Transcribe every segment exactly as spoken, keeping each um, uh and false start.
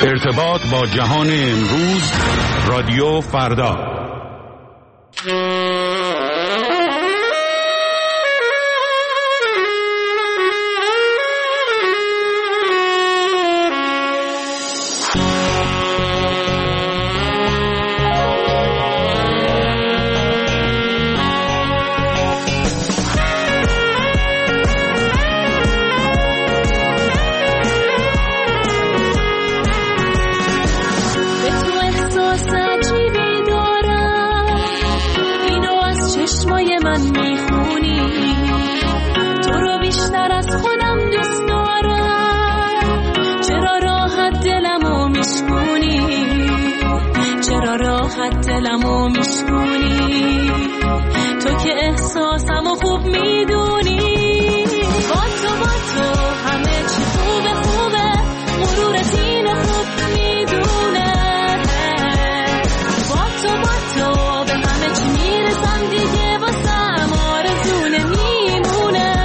ارتباط با جهان امروز، رادیو فردا. دلمو میشکونی تو که احساسمو خوب میدونی. با تو با تو همه چی خوبه خوبه، مرور سین خوب میدونه. با تو با تو به همه چی میرسم دیگه، واسم آرزونه میمونه.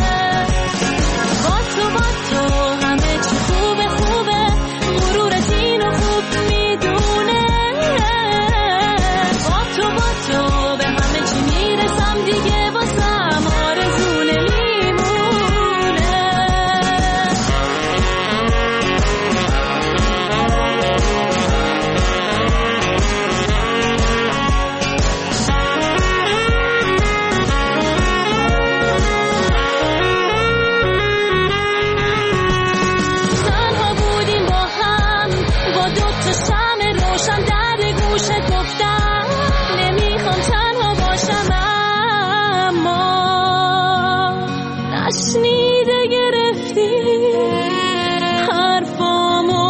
با تو با تو همه چی خوبه خوبه، مرور سین خوب میدونه. دیگه واسم آرزونه میمونه. تنها بودیم با هم، با دو تا شمع روشن در گوشه گفتم نمیخوام تنها باشم. نشنیده گرفتی حرفامو،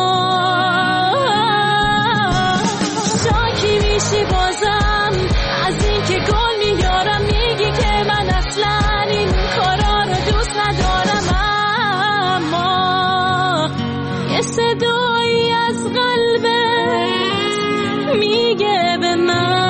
شاکی میشی بازم از این که گل میارم، میگی که من اصلا این کارا رو دوست ندارم. اما یه صدایی از قلبت میگه به من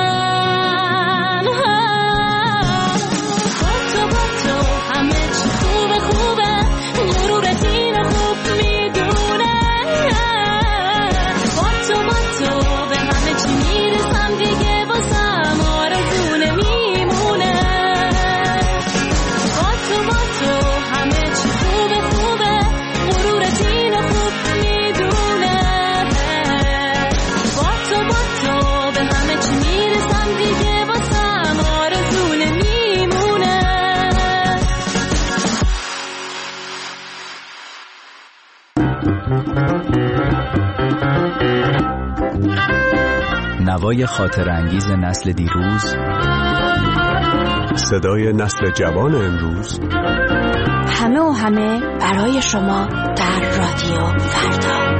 نوای خاطر انگیز نسل دیروز، صدای نسل جوان امروز، همه و همه برای شما در رادیو فردا.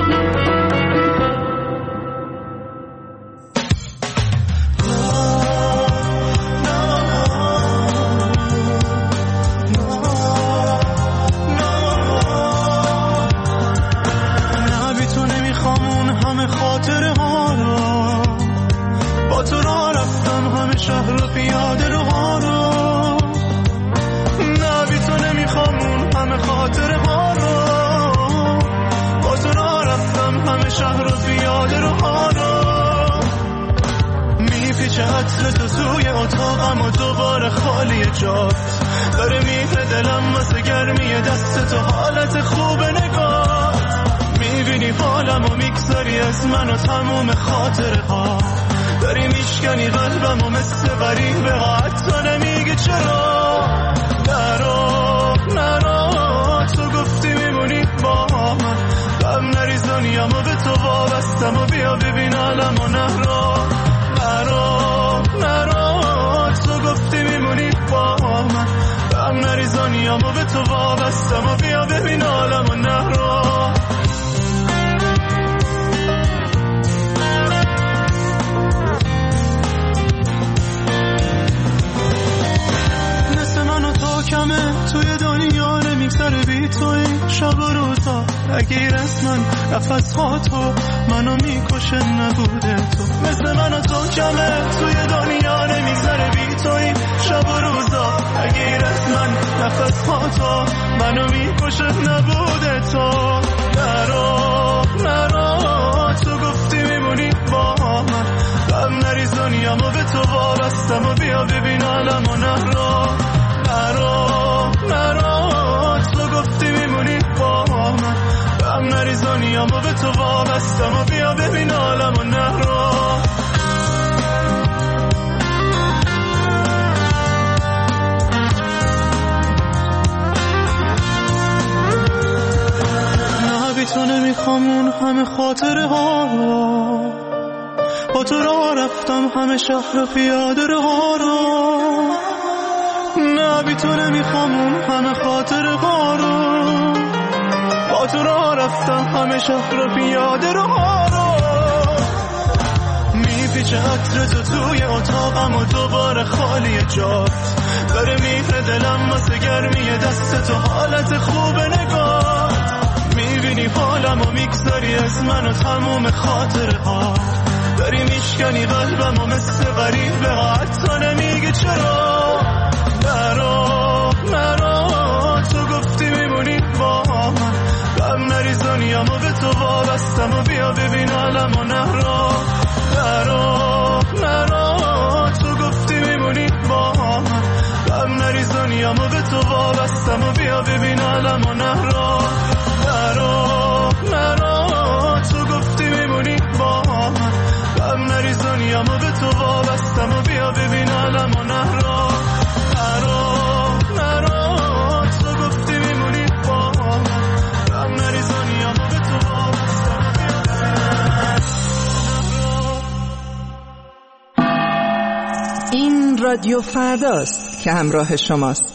داره میره دلم واسه گرمی دست تو، حالت خوب نگات میبینی حالم و میگذاری از من و تموم خاطره ها. داری میشکنی قلبم و مثل غریبه ها، حتی نمیگی چرا. نرو نرو تو گفتی میمونی با من، غم نریز دنیامو به تو وابستم و بیا ببین عالم و نرو. نرو نرو تو گفتی میمونی با من، غم نریز دنیامو به تو وابستم و بیا ببین عالم و نرو. مثل من و تو کمه توی دنیا نمیگذره بی توی شب و روزا، اگه از من نفس ها تو منو میکشه نبوده تو. مثل من و تو کمه توی دنیا نمیگذره بی توی شب و روزا، اگه از من نفس ها تو منو میکشه نبوده تو. نرو بیا ببین عالم و نرو نرو نرو تو گفتی میمونی با من غم نریز دنیامو به تو وابستم و بیا ببین عالم و نرو تو نمیخوام اون همه خاطره ها رو با تو راه رفتم همه شهر پیاده ها رو نه بی تو نمیخوام اون همه خاطره ها رو با تو راه رفتم همه شهر پیاده ها رو میپیچه عطر تو توی اتاقم و دوباره خالی جات داره میره دلم واسه گرمی دست تو حالت خوب نگاه میبینی حالم و میگذاری از من و تموم خاطره ها داری میشکنی قلبم و مثل غریبه ها حتی نمیگی چرا نرو نرو تو گفتی میمونی با من غم نریز دنیامو به تو وابستم و بیا ببین عالم و نرو نرو نرو تو گفتی میمونی با من غم نریز دنیامو به تو وابستم و بیا ببین عالم و نرو نرو نرو تو گفتی میمونی با من غم نریز دنیامو به تو وابستم و بیا ببین عالم و نرو نرو نرو تو گفتی میمونی با من غم نریز دنیامو به تو وابستم و بیا ببین این رادیو فرداست که همراه شماست.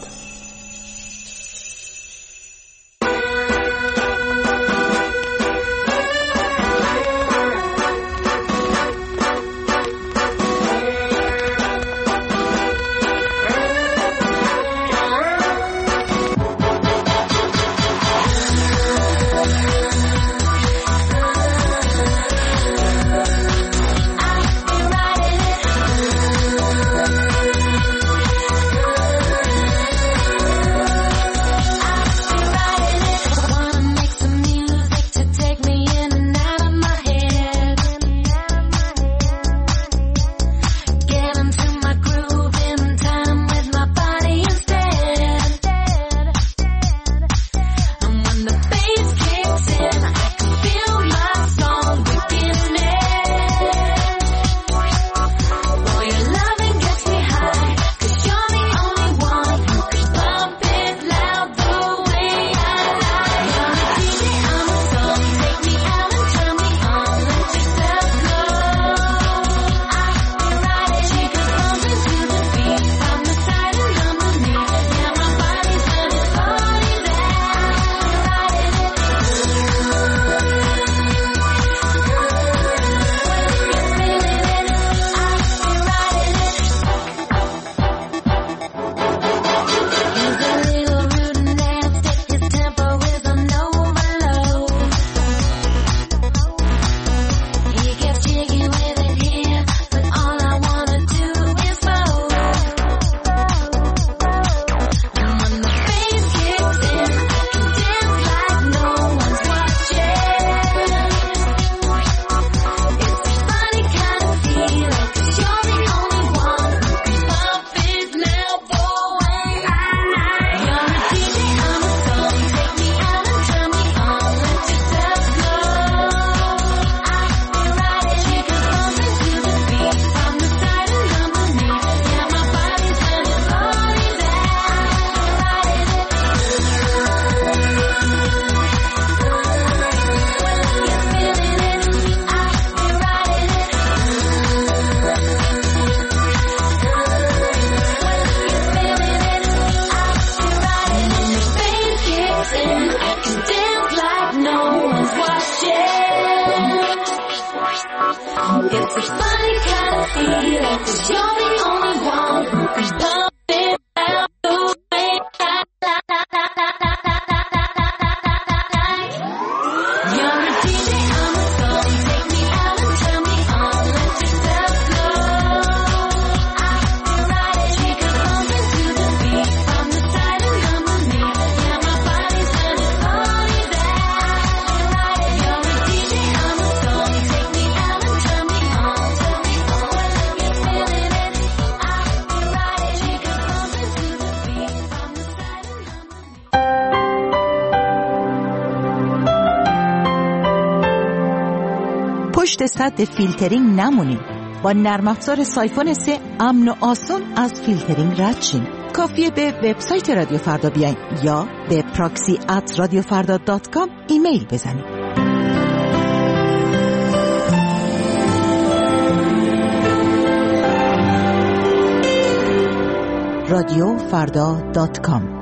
پشت سد فیلترینگ نمونید. با نرم افزار سایفون سه امن و آسون از فیلترینگ رد شین. کافیه به وبسایت رادیو فردا بیاین یا به پراکسی ات رادیو فردا دات کام ایمیل بزنید. رادیو فردا دات کام.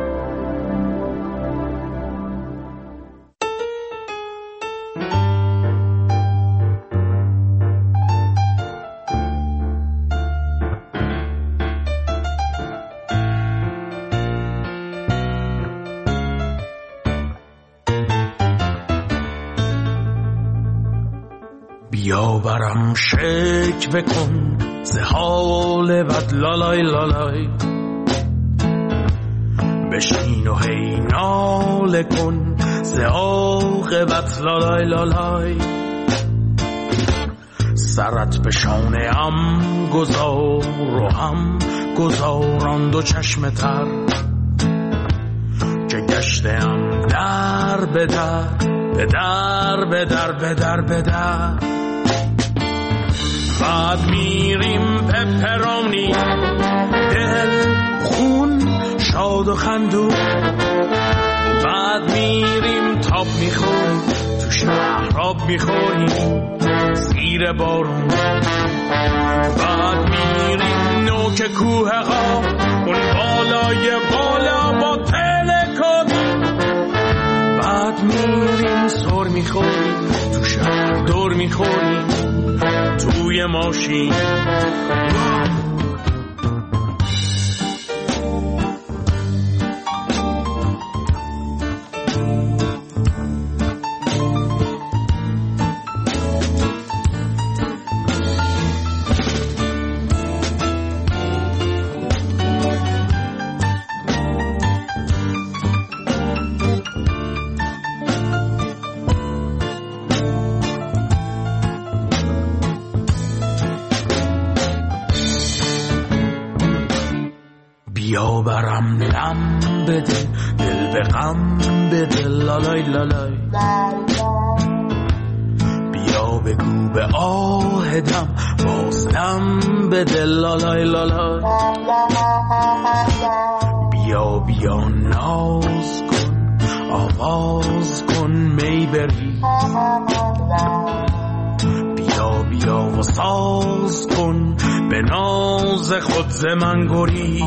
بیا برم شکوه کن ز حال بد لالای لالای، بشین و هی ناله کن ز عاقبت لالای لالای. سرت به شانه ام گذار و هم گذاران دو چشم تر، که گشتم در به در به در به در به در به در. بعد میریم پپرانی دل خون شاد و خندون، بعد میریم تاب میخوریم تو شهراب میخوریم زیر بارون، بعد میریم نوک کوه ها اون بالای بالا با تلکابی، بعد میریم سر میخوریم تو شهر دور میخوریم توی ماشین. بیا برم لم بده دل به غم بده لالای لالای، بیا بگو به آهدم بازدم بده لالای لالای. بیا بیا ناز کن آواز کن می بری، بیا بیا و ساز کن به ناز خود ز من گریز.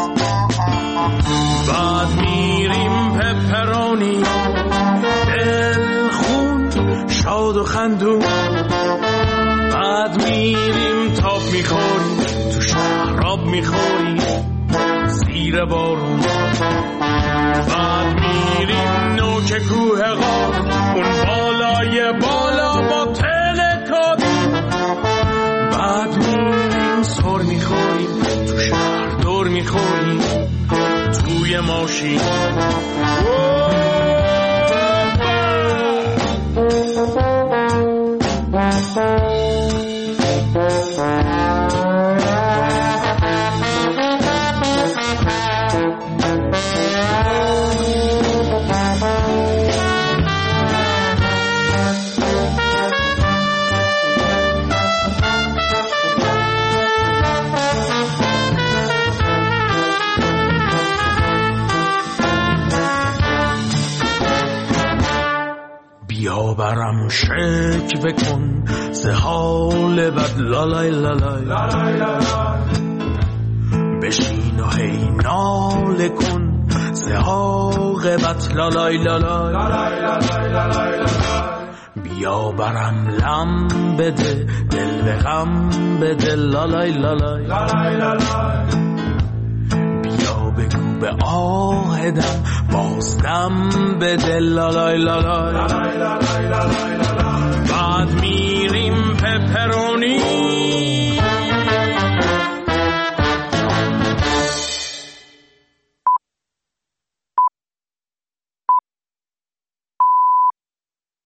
بعد میریم پپرانی دل خون شاد و خندون، بعد میریم تاب میخوریم تو شهراب میخوریم زیر بارون، بعد میریم نوک کوه غار اون بالای بالا با تلکابی، بعد میریم سر میخوریم تو شهر دور میخوریم توی ماشین. بیا برم شکوه کن ز حال بد لالای لالای، بشین و هی ناله کن ز عاقبت لالای لالای. بیا برم لم بده دل به غم بده لالای لالای، بیا بگو به آهدم بازدم بده لالای لالای.